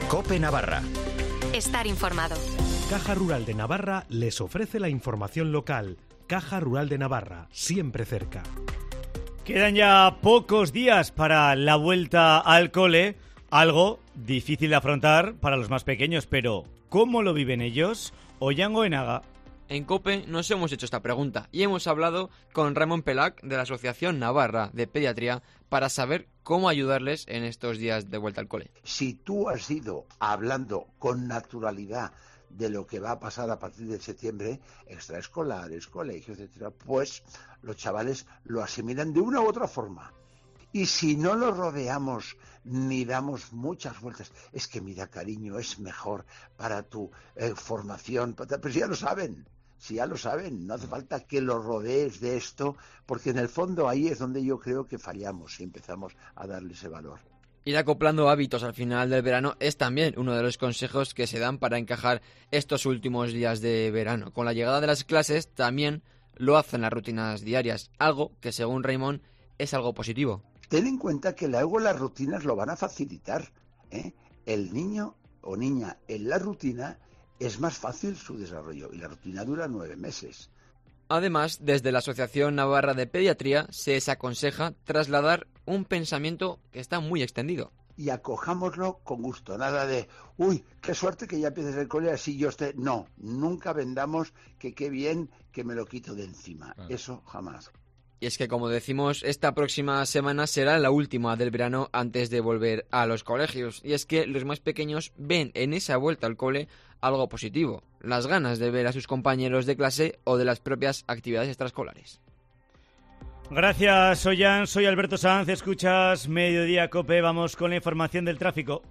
COPE Navarra. Estar informado. Caja Rural de Navarra les ofrece la información local. Caja Rural de Navarra, siempre cerca. Quedan ya pocos días para la vuelta al cole, algo difícil de afrontar para los más pequeños, pero ¿cómo lo viven ellos? Ollán Goenaga. En COPE nos hemos hecho esta pregunta y hemos hablado con Ramón Pelac de la Asociación Navarra de Pediatría para saber cómo ayudarles en estos días de vuelta al cole. Si tú has ido hablando con naturalidad de lo que va a pasar a partir de septiembre, extraescolares, colegios, etcétera, pues los chavales lo asimilan de una u otra forma. Y si no los rodeamos ni damos muchas vueltas, es que mira, cariño, es mejor para tu formación, pues ya lo saben. Si ya lo saben, no hace falta que los rodees de esto, porque en el fondo ahí es donde yo creo que fallamos y empezamos a darle ese valor. Ir acoplando hábitos al final del verano es también uno de los consejos que se dan para encajar estos últimos días de verano. Con la llegada de las clases también lo hacen las rutinas diarias, algo que según Raymond es algo positivo. Ten en cuenta que luego las rutinas lo van a facilitar, ¿eh? El niño o niña en la rutina es más fácil su desarrollo y la rutina dura 9 meses. Además, desde la Asociación Navarra de Pediatría se les aconseja trasladar un pensamiento que está muy extendido. Y acojámoslo con gusto, nada de, uy, qué suerte que ya empieces el cole, así yo esté... No, nunca vendamos que qué bien que me lo quito de encima, eso jamás. Y es que, como decimos, esta próxima semana será la última del verano antes de volver a los colegios. Y es que los más pequeños ven en esa vuelta al cole algo positivo, las ganas de ver a sus compañeros de clase o de las propias actividades extraescolares. Gracias, Ollán. Soy Alberto Sanz, escuchas Mediodía COPE. Vamos con la información del tráfico.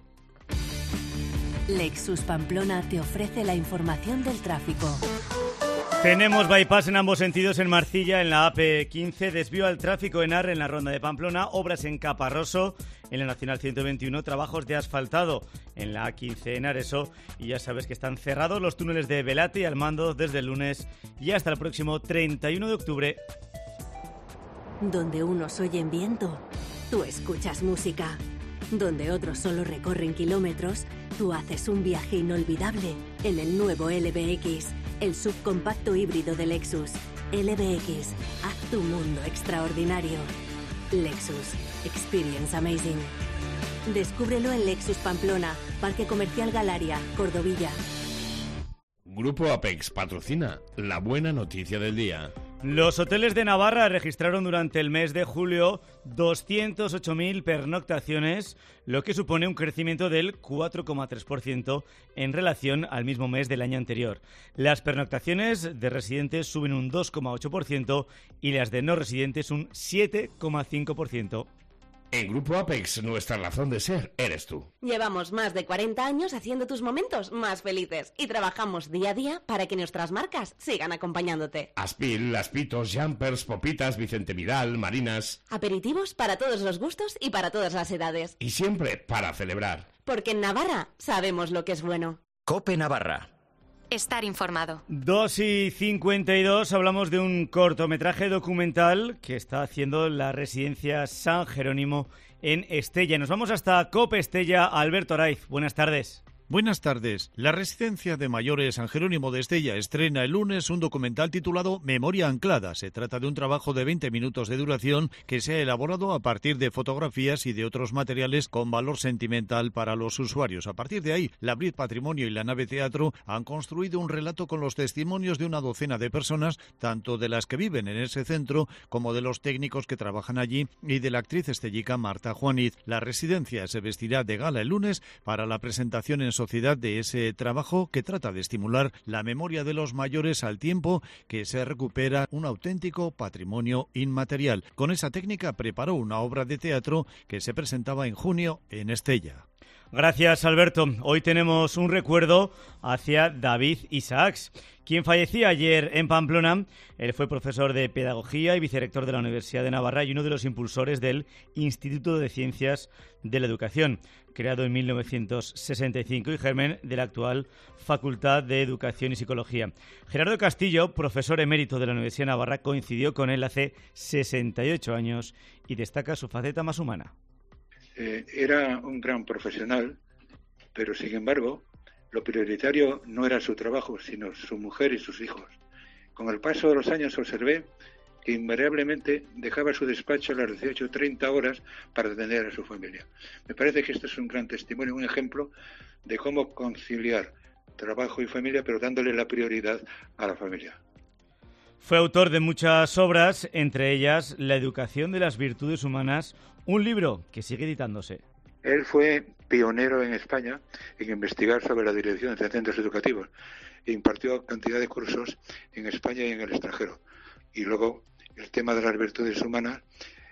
Lexus Pamplona te ofrece la información del tráfico. Tenemos bypass en ambos sentidos en Marcilla, en la AP15, desvío al tráfico en Arre, en la ronda de Pamplona, obras en Caparroso, en la Nacional 121, trabajos de asfaltado en la A15 en Areso, y ya sabes que están cerrados los túneles de Velate y Almando desde el lunes y hasta el próximo 31 de octubre. Donde unos oyen viento, tú escuchas música. Donde otros solo recorren kilómetros, tú haces un viaje inolvidable en el nuevo LBX, el subcompacto híbrido de Lexus. LBX, haz tu mundo extraordinario. Lexus, experience amazing. Descúbrelo en Lexus Pamplona, Parque Comercial Galaria, Cordovilla. Grupo Apex patrocina la buena noticia del día. Los hoteles de Navarra registraron durante el mes de julio 208.000 pernoctaciones, lo que supone un crecimiento del 4,3% en relación al mismo mes del año anterior. Las pernoctaciones de residentes suben un 2,8% y las de no residentes un 7,5%. En Grupo Apex, nuestra razón de ser eres tú. Llevamos más de 40 años haciendo tus momentos más felices y trabajamos día a día para que nuestras marcas sigan acompañándote. Aspil, Aspitos, Jumpers, Popitas, Vicente Vidal, Marinas... Aperitivos para todos los gustos y para todas las edades. Y siempre para celebrar. Porque en Navarra sabemos lo que es bueno. COPE Navarra. Estar informado. 2:52, hablamos de un cortometraje documental que está haciendo la residencia San Jerónimo en Estella. Nos vamos hasta COPE Estella. Alberto Araiz, buenas tardes. Buenas tardes. La Residencia de Mayores San Jerónimo de Estella estrena el lunes un documental titulado Memoria Anclada. Se trata de un trabajo de 20 minutos de duración que se ha elaborado a partir de fotografías y de otros materiales con valor sentimental para los usuarios. A partir de ahí, la Brit Patrimonio y la Nave Teatro han construido un relato con los testimonios de una docena de personas, tanto de las que viven en ese centro como de los técnicos que trabajan allí y de la actriz estellica Marta Juaniz. La residencia se vestirá de gala el lunes para la presentación en sociedad de ese trabajo que trata de estimular la memoria de los mayores al tiempo que se recupera un auténtico patrimonio inmaterial. Con esa técnica preparó una obra de teatro que se presentaba en junio en Estella. Gracias, Alberto. Hoy tenemos un recuerdo hacia David Isaacs, quien fallecía ayer en Pamplona. Él fue profesor de Pedagogía y vicerrector de la Universidad de Navarra y uno de los impulsores del Instituto de Ciencias de la Educación, creado en 1965 y germen de la actual Facultad de Educación y Psicología. Gerardo Castillo, profesor emérito de la Universidad de Navarra, coincidió con él hace 68 años y destaca su faceta más humana. Era un gran profesional, pero sin embargo, lo prioritario no era su trabajo, sino su mujer y sus hijos. Con el paso de los años observé que invariablemente dejaba su despacho a las 18:30 horas para atender a su familia. Me parece que esto es un gran testimonio, un ejemplo de cómo conciliar trabajo y familia, pero dándole la prioridad a la familia. Fue autor de muchas obras, entre ellas La educación de las virtudes humanas, un libro que sigue editándose. Él fue pionero en España en investigar sobre la dirección de centros educativos e impartió cantidad de cursos en España y en el extranjero. Y luego el tema de las virtudes humanas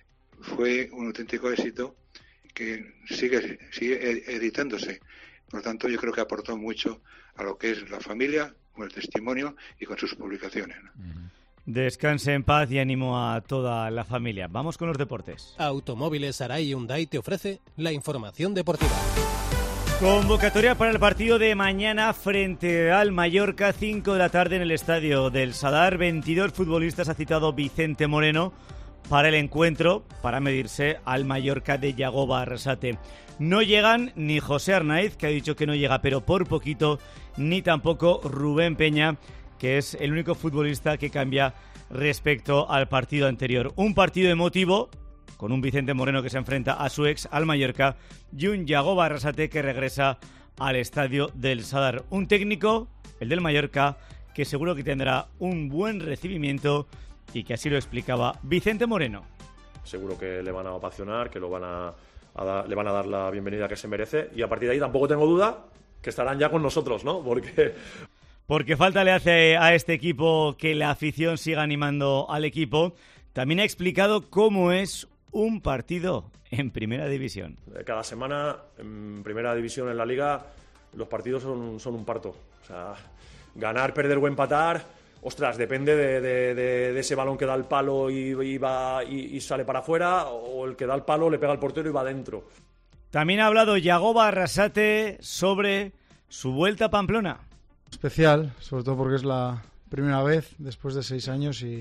fue un auténtico éxito que sigue editándose. Por lo tanto, yo creo que aportó mucho a lo que es la familia, con el testimonio y con sus publicaciones, ¿no? Descanse en paz y ánimo a toda la familia. Vamos con los deportes. Automóviles Arai Hyundai te ofrece la información deportiva. Convocatoria para el partido de mañana frente al Mallorca, 5 de la tarde en el estadio del Sadar. 22 futbolistas ha citado Vicente Moreno para el encuentro, para medirse al Mallorca de Yagoba Arrasate. No llegan ni José Arnaiz, que ha dicho que no llega, pero por poquito, ni tampoco Rubén Peña, que es el único futbolista que cambia respecto al partido anterior. Un partido emotivo, con un Vicente Moreno que se enfrenta a su ex, al Mallorca, y un Yagoba Arrasate que regresa al estadio del Sadar. Un técnico, el del Mallorca, que seguro que tendrá un buen recibimiento y que así lo explicaba Vicente Moreno. Seguro que le van a apasionar, que le van a dar la bienvenida que se merece, y a partir de ahí tampoco tengo duda que estarán ya con nosotros, ¿no? Porque falta le hace a este equipo que la afición siga animando al equipo. También ha explicado cómo es un partido en Primera División. Cada semana en Primera División en la Liga los partidos son un parto. O sea, ganar, perder o empatar, ostras, depende de ese balón que da el palo y sale para afuera, o el que da el palo le pega al portero y va adentro. También ha hablado Yagoba Arrasate sobre su vuelta a Pamplona. Especial, sobre todo porque es la primera vez después de 6 años y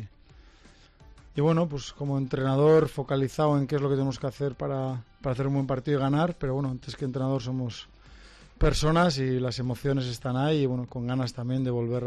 bueno, pues como entrenador focalizado en qué es lo que tenemos que hacer para hacer un buen partido y ganar, pero bueno, antes que entrenador somos personas y las emociones están ahí y bueno, con ganas también de volver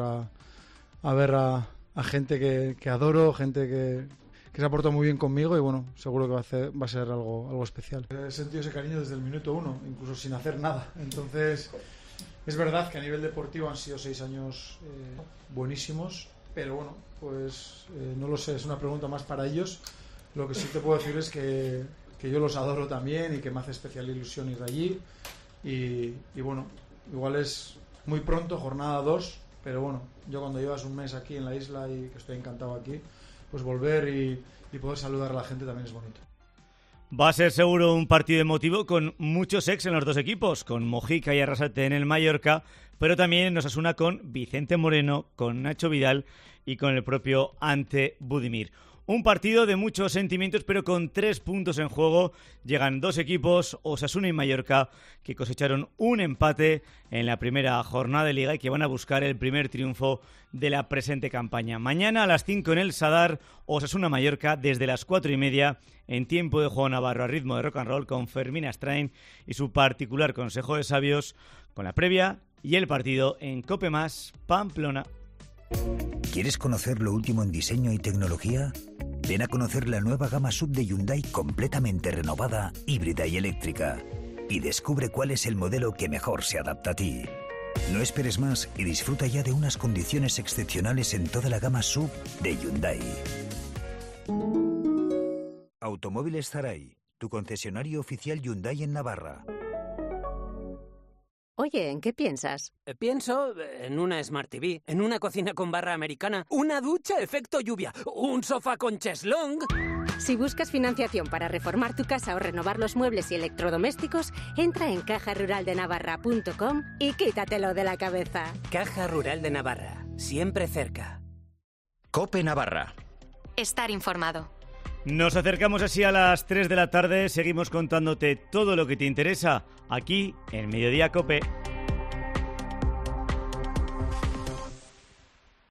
a ver a gente que adoro, gente que se ha portado muy bien conmigo y bueno, seguro que va a ser algo especial. He sentido ese cariño desde el minuto 1, incluso sin hacer nada, entonces es verdad que a nivel deportivo han sido 6 años buenísimos, pero bueno, pues no lo sé, es una pregunta más para ellos. Lo que sí te puedo decir es que yo los adoro también y que me hace especial ilusión ir allí y bueno, igual es muy pronto, jornada 2, pero bueno, yo cuando llevas un mes aquí en la isla y que estoy encantado aquí, pues volver y poder saludar a la gente también es bonito. Va a ser seguro un partido emotivo con muchos ex en los dos equipos, con Mojica y Arrasate en el Mallorca, pero también en Osasuna con Vicente Moreno, con Nacho Vidal y con el propio Ante Budimir. Un partido de muchos sentimientos, pero con 3 puntos en juego. Llegan 2 equipos, Osasuna y Mallorca, que cosecharon un empate en la primera jornada de Liga y que van a buscar el primer triunfo de la presente campaña. Mañana a las 5 en el Sadar, Osasuna-Mallorca, desde las 4:30, en tiempo de juego navarro a ritmo de rock and roll, con Fermín Astrain y su particular consejo de sabios, con la previa y el partido en Cope Más Pamplona. ¿Quieres conocer lo último en diseño y tecnología? Ven a conocer la nueva gama SUV de Hyundai completamente renovada, híbrida y eléctrica. Y descubre cuál es el modelo que mejor se adapta a ti. No esperes más y disfruta ya de unas condiciones excepcionales en toda la gama SUV de Hyundai. Automóviles Arai, tu concesionario oficial Hyundai en Navarra. Oye, ¿en qué piensas? Pienso en una Smart TV, en una cocina con barra americana, una ducha efecto lluvia, un sofá con cheslong. Si buscas financiación para reformar tu casa o renovar los muebles y electrodomésticos, entra en cajaruraldenavarra.com y quítatelo de la cabeza. Caja Rural de Navarra, siempre cerca. COPE Navarra. Estar informado. Nos acercamos así a las 3 de la tarde, seguimos contándote todo lo que te interesa aquí en Mediodía COPE.